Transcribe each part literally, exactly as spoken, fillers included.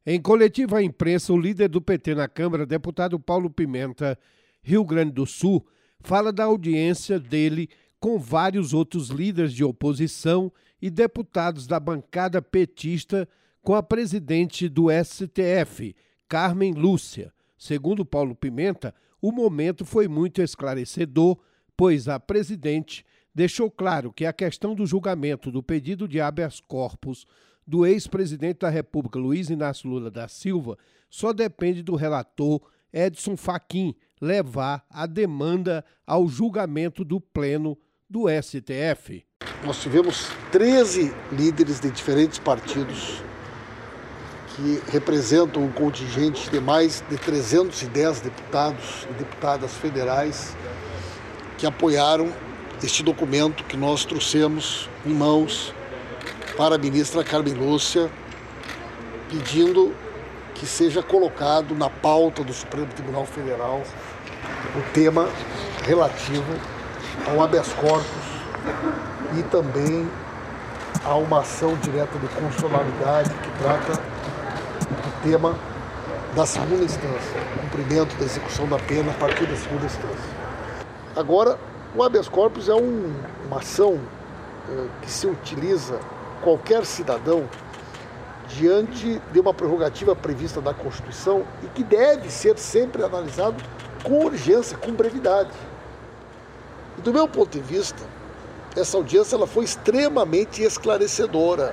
Em coletiva à imprensa, o líder do P T na Câmara, deputado Paulo Pimenta, Rio Grande do Sul, fala da audiência dele com vários outros líderes de oposição e deputados da bancada petista com a presidente do S T F, Carmen Lúcia. Segundo Paulo Pimenta, o momento foi muito esclarecedor, pois a presidente deixou claro que a questão do julgamento do pedido de habeas corpus do ex-presidente da República, Luiz Inácio Lula da Silva, só depende do relator Edson Fachin levar a demanda ao julgamento do Pleno do S T F. Nós tivemos treze líderes de diferentes partidos que representam um contingente de mais de trezentos e dez deputados e deputadas federais que apoiaram este documento que nós trouxemos em mãos para a ministra Carmen Lúcia, pedindo que seja colocado na pauta do Supremo Tribunal Federal o tema relativo ao habeas corpus e também a uma ação direta de constitucionalidade que trata do tema da segunda instância, cumprimento da execução da pena a partir da segunda instância. Agora, o habeas corpus é um, uma ação eh, que se utiliza qualquer cidadão diante de uma prerrogativa prevista na Constituição e que deve ser sempre analisado com urgência, com brevidade. E do meu ponto de vista, essa audiência ela foi extremamente esclarecedora.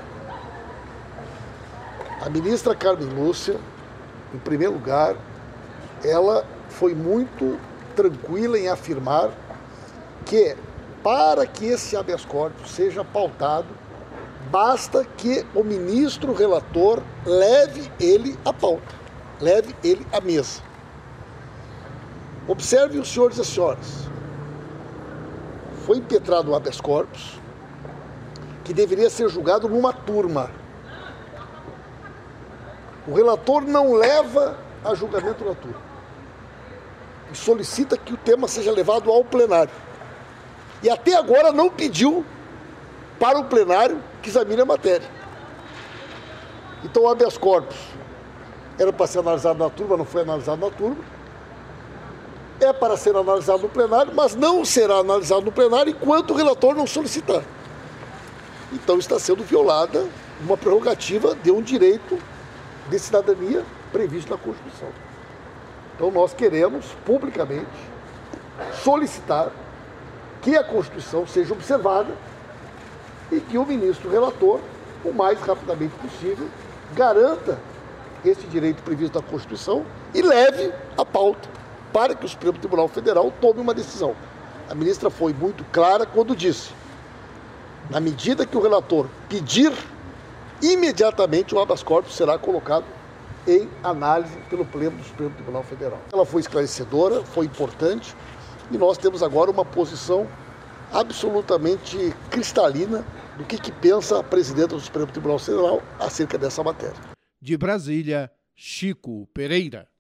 A ministra Carmen Lúcia, em primeiro lugar, ela foi muito tranquila em afirmar que, para que esse habeas corpus seja pautado, basta que o ministro relator leve ele à pauta, leve ele à mesa. Observe os senhores e as senhoras. Foi impetrado o habeas corpus, que deveria ser julgado numa turma. O relator não leva a julgamento na turma e solicita que o tema seja levado ao plenário. E até agora não pediu para o plenário que examine a matéria. Então o habeas corpus era para ser analisado na turma, não foi analisado na turma. É para ser analisado no plenário, mas não será analisado no plenário enquanto o relator não solicitar. Então está sendo violada uma prerrogativa de um direito de cidadania previsto na Constituição. Então nós queremos publicamente solicitar que a Constituição seja observada e que o ministro relator, o mais rapidamente possível, garanta esse direito previsto na Constituição e leve a pauta para que o Supremo Tribunal Federal tome uma decisão. A ministra foi muito clara quando disse, na medida que o relator pedir, imediatamente o habeas corpus será colocado em análise pelo Pleno do Supremo Tribunal Federal. Ela foi esclarecedora, foi importante e nós temos agora uma posição absolutamente cristalina do que, que pensa a presidenta do Supremo Tribunal Federal acerca dessa matéria. De Brasília, Chico Pereira.